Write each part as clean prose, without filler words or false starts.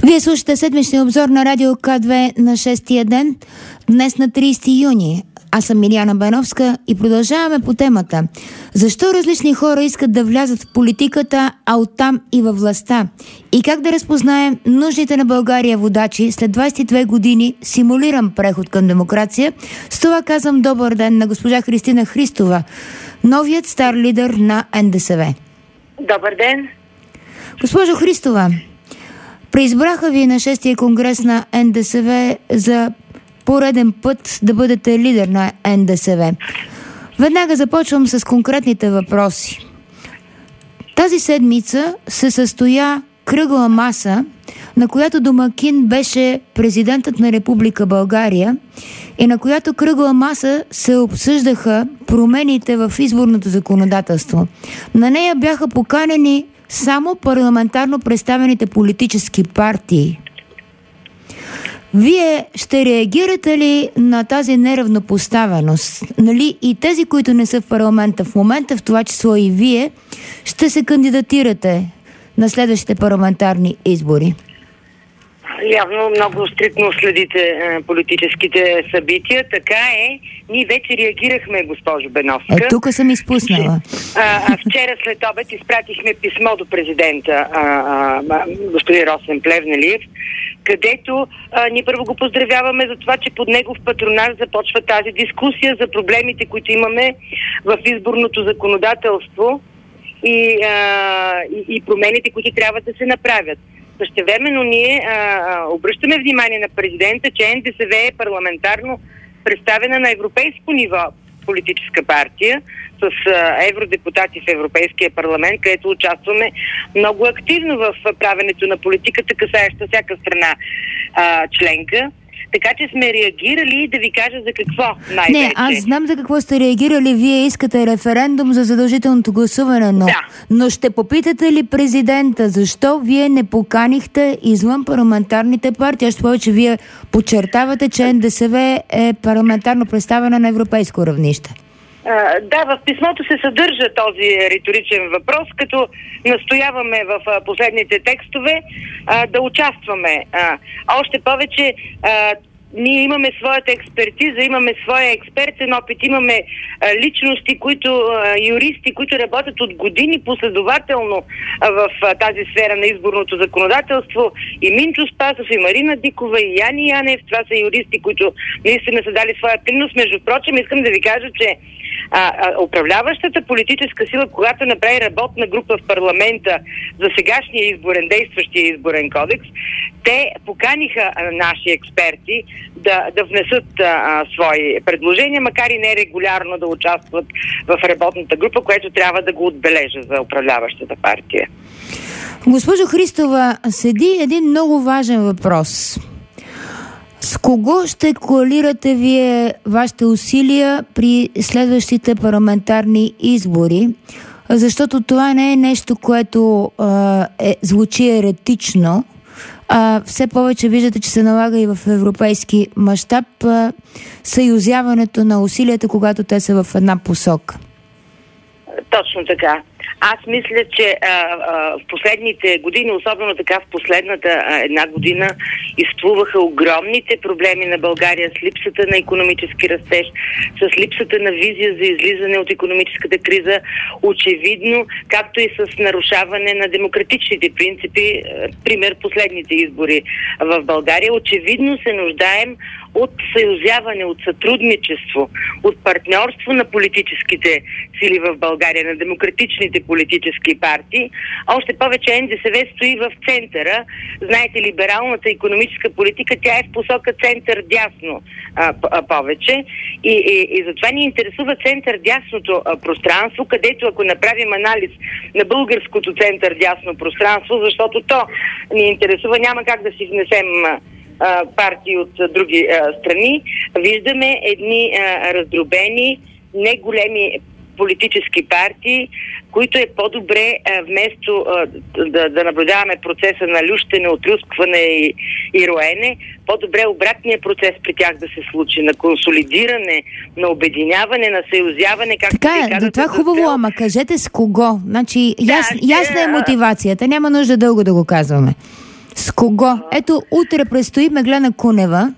Вие слушате седмичния обзор на Радио К2 на 6-тия ден, днес на 30 юни. Аз съм Миляна Беновска и продължаваме по темата. Защо различни хора искат да влязат в политиката, а оттам и във властта? И как да разпознаем нужните на България водачи след 22 години симулиран преход към демокрация? С това казвам добър ден на госпожа Христина Христова, новият стар лидер на НДСВ. Добър ден. Госпожо Христова, преизбраха ви на 6-тия конгрес на НДСВ за пореден път да бъдете лидер на НДСВ. Веднага започвам с конкретните въпроси. Тази седмица се състоя кръгла маса, на която домакин беше президентът на Република България и на която кръгла маса се обсъждаха промените в изборното законодателство. На нея бяха поканени само парламентарно представените политически партии. Вие ще реагирате ли на тази неравнопоставеност? Нали и тези, които не са в парламента в момента, в това число и вие, ще се кандидатирате на следващите парламентарни избори? Явно много стриктно следите политическите събития. Така е. Ние вече реагирахме, госпожо Беновска. Тук съм изпуснала. Вчера след обед изпратихме писмо до президента господин Росен Плевнелиев, където ние първо го поздравяваме за това, че под негов патронаж започва тази дискусия за проблемите, които имаме в изборното законодателство и промените, които трябва да се направят. Същевременно ние обръщаме внимание на президента, че НДСВ е парламентарно представена на европейско ниво политическа партия с евродепутати в Европейския парламент, където участваме много активно в правенето на политиката, касаеща всяка страна членка. Така че сме реагирали, да ви кажа за какво най-вече. Не, аз знам за какво сте реагирали. Вие искате референдум за задължителното гласуване, но ще попитате ли президента, защо вие не поканихте извън парламентарните партии? Още повече вие подчертавате, че НДСВ е парламентарно представена на европейско равнище. Да, в писмото се съдържа този риторичен въпрос, като настояваме в последните текстове да участваме. Още повече ние имаме своята експертиза, имаме своя експертен опит, имаме личности, юристи, които работят от години последователно в тази сфера на изборното законодателство. И Минчо Спасов, и Марина Дикова, и Яни Янев. Това са юристи, които наистина са дали своя принос. Между прочим, искам да ви кажа, че управляващата политическа сила, когато направи работна група в парламента за сегашния действащия изборен кодекс, те поканиха наши експерти да внесат свои предложения, макар и не регулярно да участват в работната група, което трябва да го отбележа за управляващата партия. Госпожо Христова, седи един много важен въпрос. С кого ще коалирате вие вашите усилия при следващите парламентарни избори? Защото това не е нещо, което звучи еретично. Все повече виждате, че се налага и в европейски мащаб съюзяването на усилията, когато те са в една посока. Точно така. Аз мисля, че в последните години, особено така в последната една година, изплуваха огромните проблеми на България с липсата на икономически растеж, с липсата на визия за излизане от икономическата криза, очевидно, както и с нарушаване на демократичните принципи, пример последните избори в България. Очевидно се нуждаем от съюзяване, от сътрудничество, от партньорство на политическите сили в България, на демократичните политически партии. Още повече НДСВ стои в центъра. Знаете, либералната икономическа политика, тя е в посока център-дясно повече. И затова ни интересува център-дясното пространство, където ако направим анализ на българското център-дясно пространство, защото то ни интересува, няма как да си внесем партии от други страни, виждаме едни раздробени, не големи политически партии, които е по-добре вместо да наблюдаваме процеса на лющене, отрускване и роене, по-добре обратния процес при тях да се случи, на консолидиране, на на съюзяване. Така е, това е хубаво, ама кажете с кого. Значи, ясна е мотивацията, няма нужда дълго да го казваме. С кого? Ето, утре предстои Меглена Кунева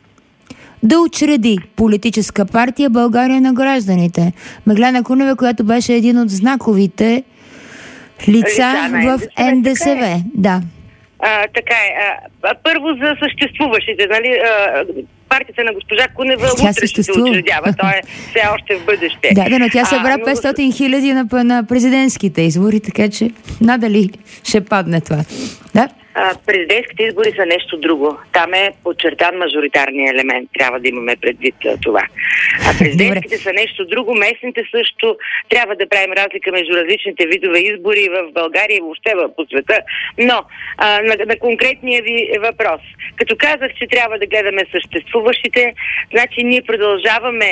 да учреди политическа партия България на гражданите. Меглена Кунева, която беше един от знаковите лица в НДСВ. Да. Така е. Първо за съществуващите, нали? Партията на госпожа Кунева утре ще се учредява. Той е все още в бъдеще. Да, но тя събра 500 хиляди на президентските избори, така че надали ще падне това. Да? Президентските избори са нещо друго. Там е подчертан мажоритарния елемент. Трябва да имаме предвид това. Президентските са нещо друго. Местните също. Трябва да правим разлика между различните видове избори в България и въобще по света. Но на конкретния ви въпрос. Като казах, че трябва да гледаме съществуващите, значи ние продължаваме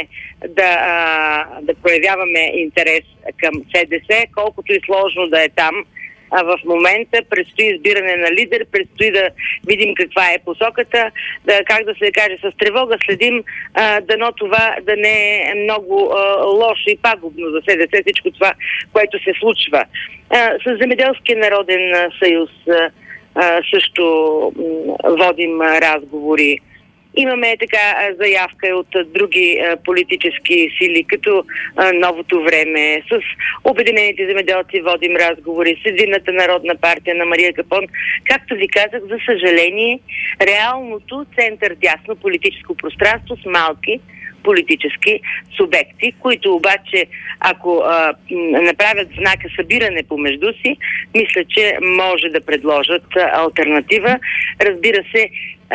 да проявяваме интерес към СДС, колкото и сложно да е там. В момента предстои избиране на лидер, предстои да видим каква е посоката, как да се каже, с тревога следим, дано това да не е много лошо и пагубно за СДС, всичко това, което се случва. С Земеделския народен съюз също водим разговори. Имаме така заявка от други политически сили, като Новото време, с Обединените земеделци водим разговори, с Единната народна партия на Мария Капон. Както ви казах, за съжаление, реалното център-дясно политическо пространство с малки политически субекти, които обаче, ако направят знака събиране помежду си, мисля, че може да предложат алтернатива. Разбира се,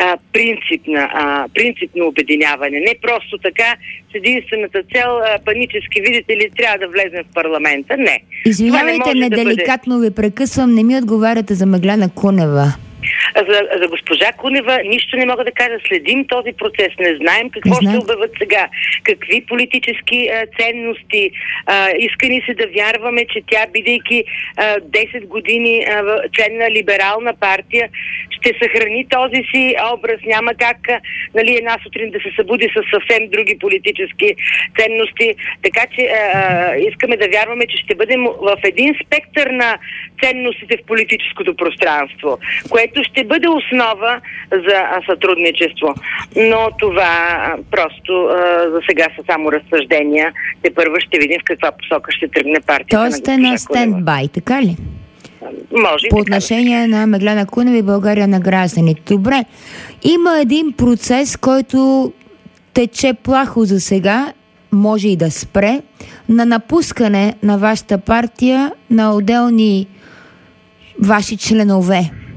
принципно обединяване. Не просто така, с единствената цел, панически, видите ли, трябва да влезем в парламента. Не. Извинявайте, неделикатно ви прекъсвам, не ми отговаряте за Меглена Кунева. За госпожа Кунева нищо не мога да кажа. Следим този процес. Не знаем какво ще обявят сега. Какви политически ценности. Иска ни се да вярваме, че тя, бидейки 10 години член на либерална партия, ще съхрани този си образ. Няма как една сутрин да се събуди с съвсем други политически ценности. Така че искаме да вярваме, че ще бъдем в един спектър на ценностите в политическото пространство, което ще бъде основа за сътрудничество. Но това просто за сега са само разсъждения. Тепърва ще видим в каква посока ще тръгне партията. Тоест е на стендбай, така ли? Може. По отношение на Меглена Кунева и България на гражданите. Добре. Има един процес, който тече плахо за сега, може и да спре, на напускане на вашата партия на отделни ваши членове.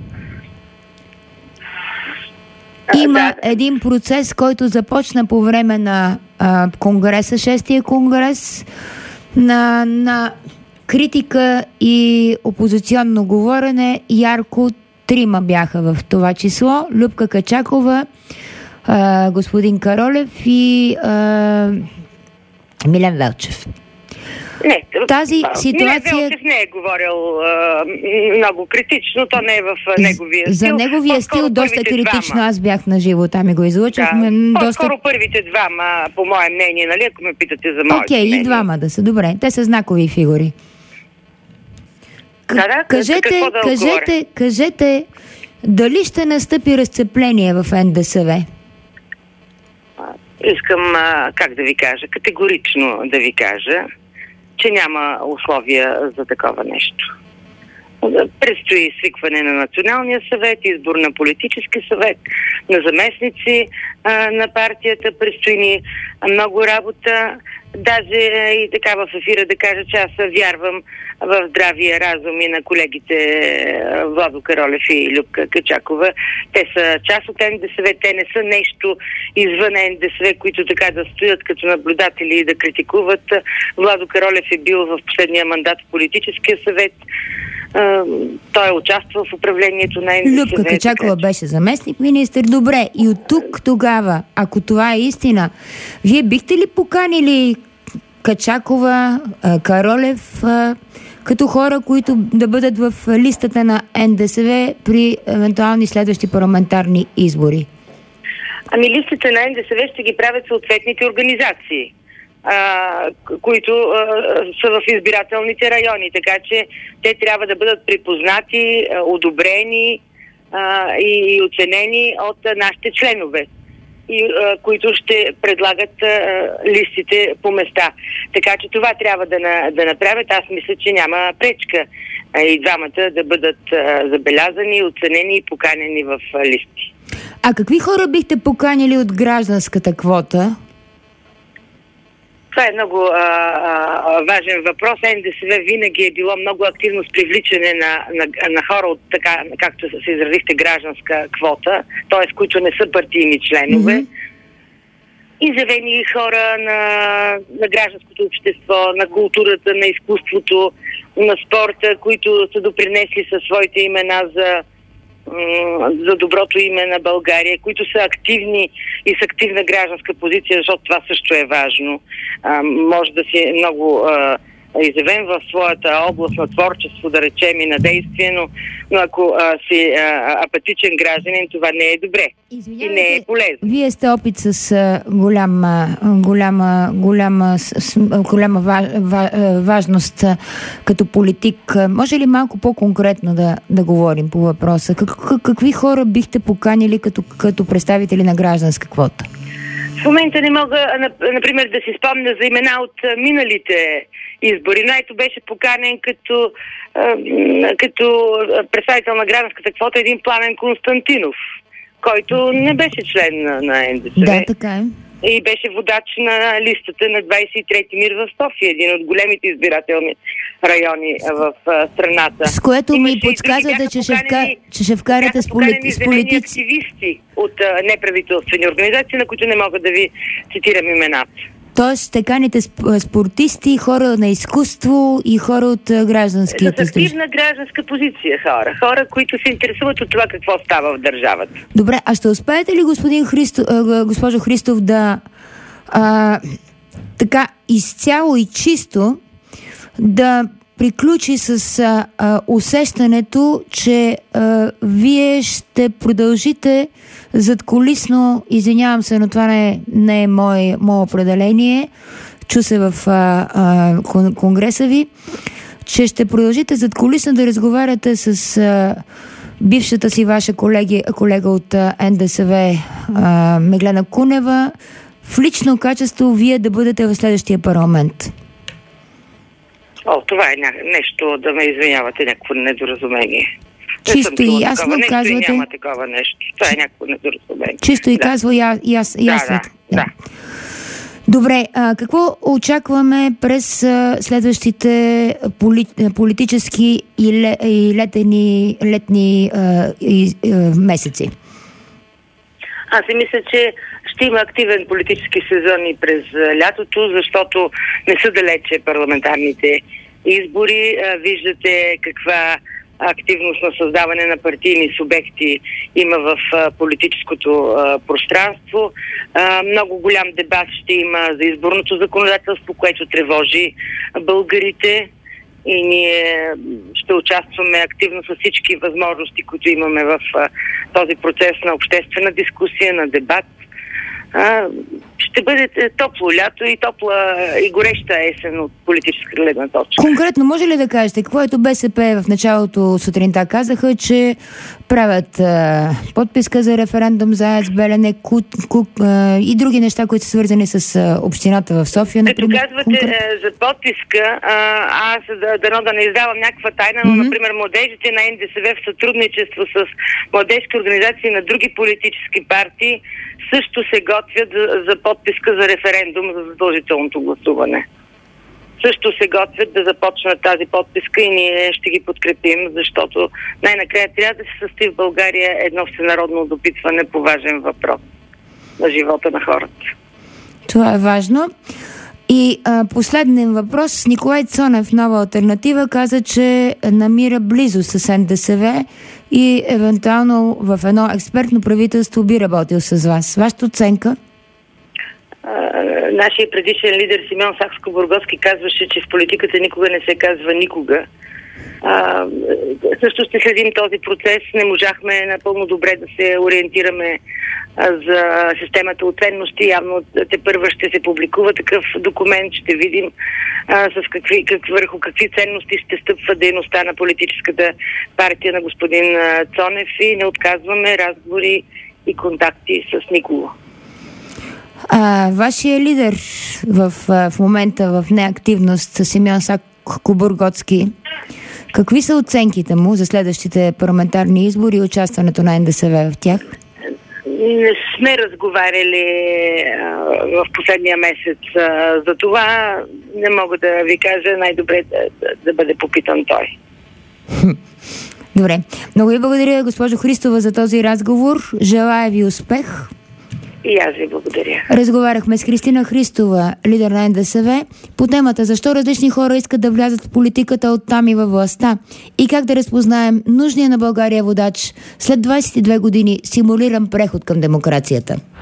Има един процес, който започна по време на конгреса, 6-тия конгрес, на критика и опозиционно говорене. Ярко 3 бяха в това число. Любка Качакова, господин Каролев и Милен Велчев. Не, тази ситуация... Велчев не е говорил много критично, то не е в неговия стил. За неговия стил доста критично, аз бях на живо, там и го излъчахме. Да. По-скоро първите двама, по мое мнение, нали, ако ме питате за моето мнение. И двама да са, добре, те са знакови фигури. Кажете, дали ще настъпи разцепление в НДСВ? Искам, как да ви кажа, категорично да ви кажа, че няма условия за такова нещо. Предстои свикване на Националния съвет, избор на политически съвет, на заместници на партията, предстои ни много работа. Даже и така в ефира да кажа, че аз вярвам в здравия разум и на колегите Владо Каролев и Любка Качакова. Те са част от НДСВ, те не са нещо извън НДСВ, които така да стоят като наблюдатели и да критикуват. Владо Каролев е бил в последния мандат в политическия съвет. Той е участвал в управлението на НДСВ. Любка Качакова беше заместник министър. Добре, и от тук тогава, ако това е истина, вие бихте ли поканили Качакова, Каролев, като хора, които да бъдат в листата на НДСВ при евентуални следващи парламентарни избори? Ами листите на НДСВ ще ги правят съответните организации, които са в избирателните райони, така че те трябва да бъдат припознати, одобрени и оценени от нашите членове, които ще предлагат листите по места. Така че това трябва да направят. Аз мисля, че няма пречка и двамата да бъдат забелязани, оценени и поканени в листи. А какви хора бихте поканили от гражданската квота? Това е много важен въпрос. НДСВ винаги е било много активно с привличане на хора от така, както се изразихте, гражданска квота, т.е. които не са партийни членове. Изявени хора на гражданското общество, на културата, на изкуството, на спорта, които са допринесли със своите имена за доброто име на България, които са активни и с активна гражданска позиция, защото това също е важно. Може да си много изявен в своята област на творчество, да речем, и на действие, но ако си апатичен гражданин, това не е добре. И не е полезно. Вие сте опит с голяма важност като политик. Може ли малко по-конкретно да говорим по въпроса? Какви хора бихте поканили като представители на гражданска квота? В момента не мога, например, да си спомня за имена от миналите избори. Найто беше поканен като представител на гражданската квота един Пламен Константинов, който не беше член на НДСВ. Да, така е. И беше водач на листата на 23-ти МИР в София, един от големите избирателни райони в страната. С което ми подсказвате, че ще вкарате с политици. Активисти от неправителствени организации, на които не мога да ви цитирам имената. Тоест ще каните спортисти, хора на изкуство и хора от гражданския с активна гражданска позиция хора, които се интересуват от това какво става в държавата. Добре, а ще успеете ли, госпожо Христов, да така изцяло и чисто да приключи с усещането, че вие ще продължите задкулисно, извинявам се, но това не е мое определение, чу се в конгреса ви, че ще продължите задкулисно да разговаряте с бившата си ваша колега от НДСВ Меглена Кунева, в лично качество вие да бъдете в следващия парламент. Това е нещо, да ме извинявате, някакво недоразумение. Чисто и ясно казвате. Няма такова нещо. Това е някакво недоразумение. Чисто и казва ясно. Да. Добре, какво очакваме през следващите политически и летни месеци? Аз си мисля, че ще има активен политически сезон и през лятото, защото не са далече парламентарните избори. Виждате каква активност на създаване на партийни субекти има в политическото пространство. Много голям дебат ще има за изборното законодателство, което тревожи българите. И ние ще участваме активно с всички възможности, които имаме в този процес на обществена дискусия, на дебат. Ще бъде топло лято и топла и гореща есен от политическа гледна точка. Конкретно може ли да кажете, какво ето БСП в началото сутринта казаха, че правят подписка за референдум за АЕЦ Белене, и други неща, които са свързани с общината в София, например? Като казвате за подписка, аз дано да не издавам някаква тайна, но, например, младежите на НДСВ в сътрудничество с младежки организации на други политически партии също се готвят за подписка за референдум за задължителното гласуване. Също се готвят да започнат тази подписка и ние ще ги подкрепим, защото най-накрая трябва да се състои в България едно всенародно допитване по важен въпрос на живота на хората. Това е важно. И последен въпрос. Николай Цонев, Нова алтернатива, каза, че намира близо с НДСВ и евентуално в едно експертно правителство би работил с вас. Вашата оценка? Нашия предишен лидер Симеон Сакскобургготски казваше, че в политиката никога не се казва никога. Също ще следим този процес. Не можахме напълно добре да се ориентираме за системата от ценности. Явно тепърва ще се публикува такъв документ, ще видим върху какви ценности ще стъпва дейността на политическата партия на господин Цонев и не отказваме разговори и контакти с никого. Вашия лидер в момента в неактивност, Симеон Сакскобургготски, какви са оценките му за следващите парламентарни избори и участването на НДСВ в тях? Не сме разговаряли в последния месец за това. Не мога да ви кажа, най-добре да бъде попитан той. Добре. Много ви благодаря, госпожо Христова, за този разговор. Желая ви успех. И аз ви благодаря. Разговаряхме с Христина Христова, лидер на НДСВ, по темата защо различни хора искат да влязат в политиката, оттам и във властта и как да разпознаем нужния на България водач след 22 години симулиран преход към демокрацията.